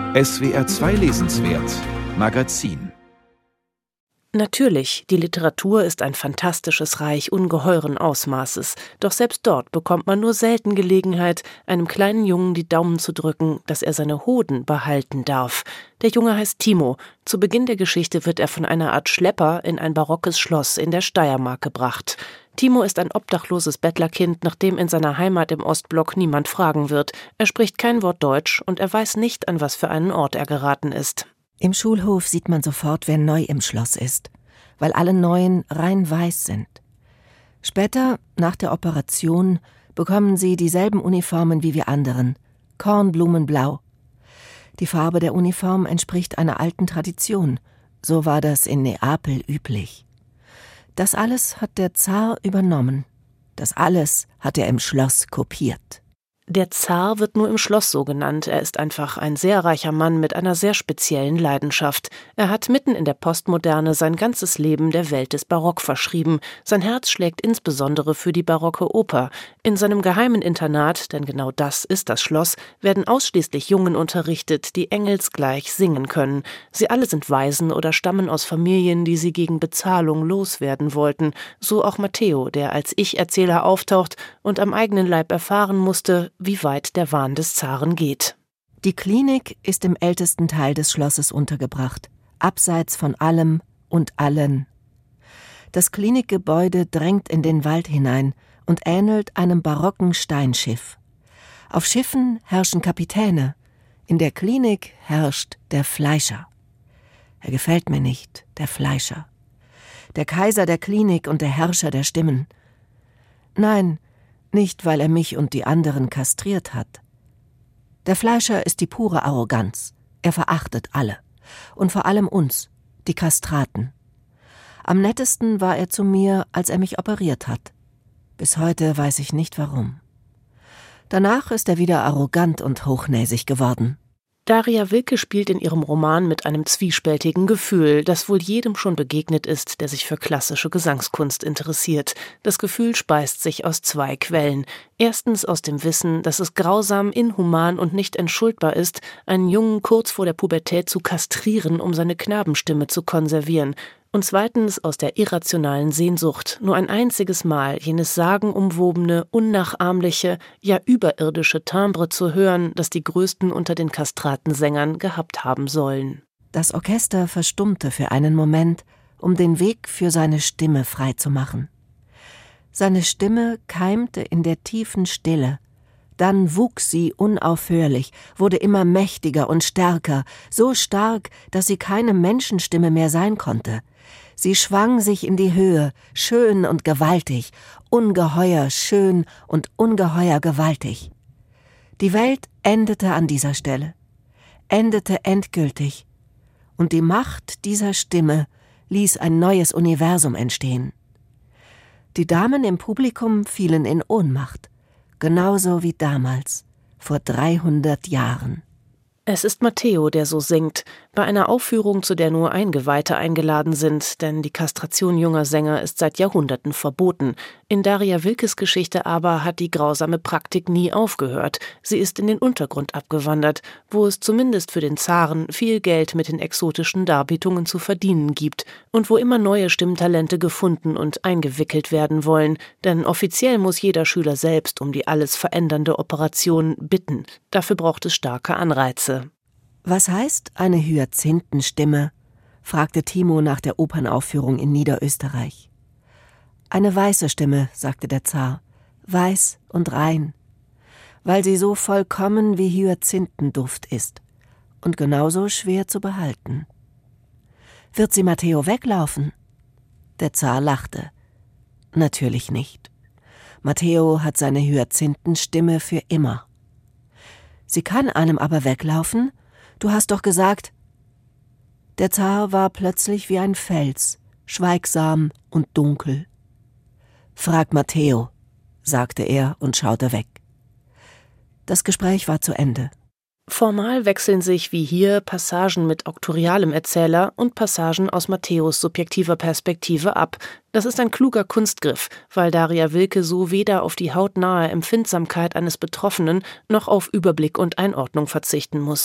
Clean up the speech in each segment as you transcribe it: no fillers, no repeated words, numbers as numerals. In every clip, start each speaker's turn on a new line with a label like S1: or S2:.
S1: SWR 2 Lesenswert Magazin.
S2: Natürlich, die Literatur ist ein fantastisches Reich ungeheuren Ausmaßes. Doch selbst dort bekommt man nur selten Gelegenheit, einem kleinen Jungen die Daumen zu drücken, dass er seine Hoden behalten darf. Der Junge heißt Timo. Zu Beginn der Geschichte wird er von einer Art Schlepper in ein barockes Schloss in der Steiermark gebracht. Timo ist ein obdachloses Bettlerkind, nach dem in seiner Heimat im Ostblock niemand fragen wird. Er spricht kein Wort Deutsch und er weiß nicht, an was für einen Ort er geraten ist.
S3: Im Schulhof sieht man sofort, wer neu im Schloss ist, weil alle Neuen rein weiß sind. Später, nach der Operation, bekommen sie dieselben Uniformen wie wir anderen, Kornblumenblau. Die Farbe der Uniform entspricht einer alten Tradition, so war das in Neapel üblich. Das alles hat der Zar übernommen, das alles hat er im Schloss kopiert.
S2: Der Zar wird nur im Schloss so genannt. Er ist einfach ein sehr reicher Mann mit einer sehr speziellen Leidenschaft. Er hat mitten in der Postmoderne sein ganzes Leben der Welt des Barock verschrieben. Sein Herz schlägt insbesondere für die barocke Oper. In seinem geheimen Internat, denn genau das ist das Schloss, werden ausschließlich Jungen unterrichtet, die engelsgleich singen können. Sie alle sind Waisen oder stammen aus Familien, die sie gegen Bezahlung loswerden wollten. So auch Matteo, der als Ich-Erzähler auftaucht und am eigenen Leib erfahren musste, wie weit der Wahn des Zaren geht.
S3: Die Klinik ist im ältesten Teil des Schlosses untergebracht, abseits von allem und allen. Das Klinikgebäude drängt in den Wald hinein und ähnelt einem barocken Steinschiff. Auf Schiffen herrschen Kapitäne, in der Klinik herrscht der Fleischer. Er gefällt mir nicht, der Fleischer. Der Kaiser der Klinik und der Herrscher der Stimmen. Nein, nicht, weil er mich und die anderen kastriert hat. Der Fleischer ist die pure Arroganz. Er verachtet alle. Und vor allem uns, die Kastraten. Am nettesten war er zu mir, als er mich operiert hat. Bis heute weiß ich nicht warum. Danach ist er wieder arrogant und hochnäsig geworden.
S2: Daria Wilke spielt in ihrem Roman mit einem zwiespältigen Gefühl, das wohl jedem schon begegnet ist, der sich für klassische Gesangskunst interessiert. Das Gefühl speist sich aus zwei Quellen. Erstens aus dem Wissen, dass es grausam, inhuman und nicht entschuldbar ist, einen Jungen kurz vor der Pubertät zu kastrieren, um seine Knabenstimme zu konservieren. Und zweitens aus der irrationalen Sehnsucht, nur ein einziges Mal jenes sagenumwobene, unnachahmliche, ja überirdische Timbre zu hören, das die Größten unter den Kastratensängern gehabt haben sollen.
S3: Das Orchester verstummte für einen Moment, um den Weg für seine Stimme freizumachen. Seine Stimme keimte in der tiefen Stille. Dann wuchs sie unaufhörlich, wurde immer mächtiger und stärker, so stark, dass sie keine Menschenstimme mehr sein konnte. Sie schwang sich in die Höhe, schön und gewaltig, ungeheuer schön und ungeheuer gewaltig. Die Welt endete an dieser Stelle, endete endgültig, und die Macht dieser Stimme ließ ein neues Universum entstehen. Die Damen im Publikum fielen in Ohnmacht, genauso wie damals, vor 300 Jahren.
S2: Es ist Matteo, der so singt, bei einer Aufführung, zu der nur Eingeweihte eingeladen sind, denn die Kastration junger Sänger ist seit Jahrhunderten verboten. In Daria Wilkes Geschichte aber hat die grausame Praktik nie aufgehört. Sie ist in den Untergrund abgewandert, wo es zumindest für den Zaren viel Geld mit den exotischen Darbietungen zu verdienen gibt und wo immer neue Stimmtalente gefunden und eingewickelt werden wollen, denn offiziell muss jeder Schüler selbst um die alles verändernde Operation bitten. Dafür braucht es starke Anreize.
S3: »Was heißt eine Hyazinthenstimme?« fragte Timo nach der Opernaufführung in Niederösterreich. »Eine weiße Stimme«, sagte der Zar, »weiß und rein, weil sie so vollkommen wie Hyazinthenduft ist und genauso schwer zu behalten.« »Wird sie Matteo weglaufen?« Der Zar lachte. »Natürlich nicht. Matteo hat seine Hyazinthenstimme für immer.« »Sie kann einem aber weglaufen? Du hast doch gesagt...« Der Zar war plötzlich wie ein Fels, schweigsam und dunkel. »Frag Matteo«, sagte er und schaute weg. Das Gespräch war zu Ende.
S2: Formal wechseln sich wie hier Passagen mit auktorialem Erzähler und Passagen aus Matthäus subjektiver Perspektive ab. Das ist ein kluger Kunstgriff, weil Daria Wilke so weder auf die hautnahe Empfindsamkeit eines Betroffenen noch auf Überblick und Einordnung verzichten muss.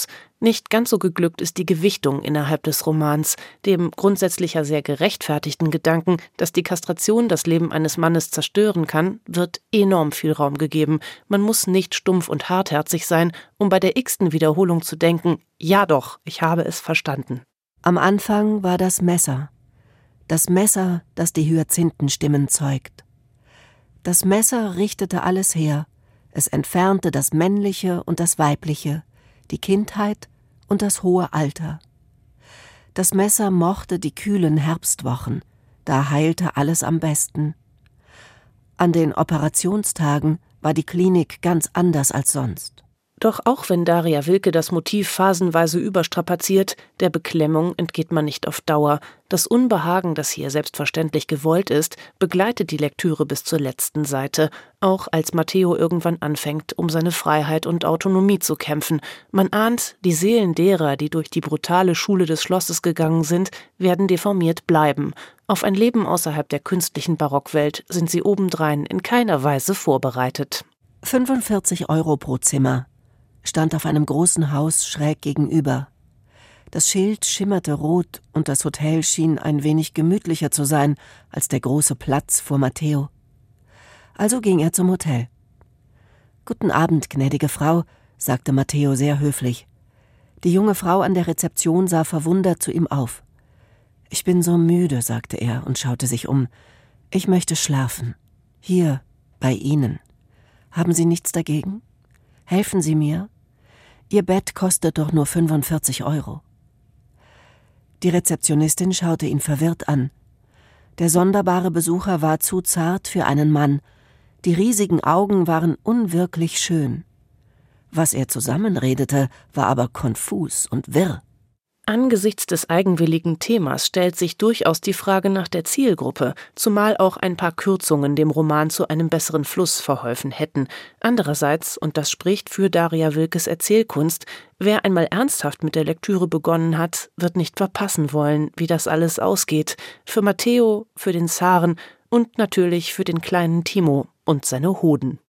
S2: Nicht ganz so geglückt ist die Gewichtung innerhalb des Romans. Dem grundsätzlich ja sehr gerechtfertigten Gedanken, dass die Kastration das Leben eines Mannes zerstören kann, wird enorm viel Raum gegeben. Man muss nicht stumpf und hartherzig sein, um bei der x-ten Wiederholung zu denken, ja doch, ich habe es verstanden.
S3: Am Anfang war das Messer, das die Hyazinthenstimmen zeugt. Das Messer richtete alles her, es entfernte das Männliche und das Weibliche, die Kindheit und das hohe Alter. Das Messer mochte die kühlen Herbstwochen, da heilte alles am besten. An den Operationstagen war die Klinik ganz anders als sonst.
S2: Doch auch wenn Daria Wilke das Motiv phasenweise überstrapaziert, der Beklemmung entgeht man nicht auf Dauer. Das Unbehagen, das hier selbstverständlich gewollt ist, begleitet die Lektüre bis zur letzten Seite, auch als Matteo irgendwann anfängt, um seine Freiheit und Autonomie zu kämpfen. Man ahnt, die Seelen derer, die durch die brutale Schule des Schlosses gegangen sind, werden deformiert bleiben. Auf ein Leben außerhalb der künstlichen Barockwelt sind sie obendrein in keiner Weise vorbereitet.
S3: 45 € pro Zimmer stand auf einem großen Haus schräg gegenüber. Das Schild schimmerte rot und das Hotel schien ein wenig gemütlicher zu sein als der große Platz vor Matteo. Also ging er zum Hotel. »Guten Abend, gnädige Frau«, sagte Matteo sehr höflich. Die junge Frau an der Rezeption sah verwundert zu ihm auf. »Ich bin so müde«, sagte er und schaute sich um. »Ich möchte schlafen. Hier, bei Ihnen. Haben Sie nichts dagegen? Helfen Sie mir? Ihr Bett kostet doch nur 45 €. Die Rezeptionistin schaute ihn verwirrt an. Der sonderbare Besucher war zu zart für einen Mann. Die riesigen Augen waren unwirklich schön. Was er zusammenredete, war aber konfus und wirr.
S2: Angesichts des eigenwilligen Themas stellt sich durchaus die Frage nach der Zielgruppe, zumal auch ein paar Kürzungen dem Roman zu einem besseren Fluss verholfen hätten. Andererseits, und das spricht für Daria Wilkes Erzählkunst, wer einmal ernsthaft mit der Lektüre begonnen hat, wird nicht verpassen wollen, wie das alles ausgeht. Für Matteo, für den Zaren und natürlich für den kleinen Timo und seine Hoden.